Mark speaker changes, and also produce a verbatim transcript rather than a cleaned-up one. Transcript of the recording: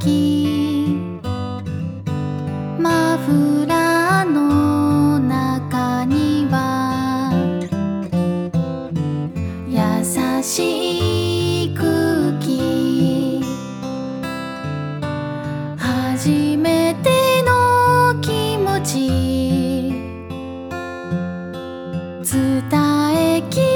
Speaker 1: きマフラーの中には優しい空気初めての気持ち伝えき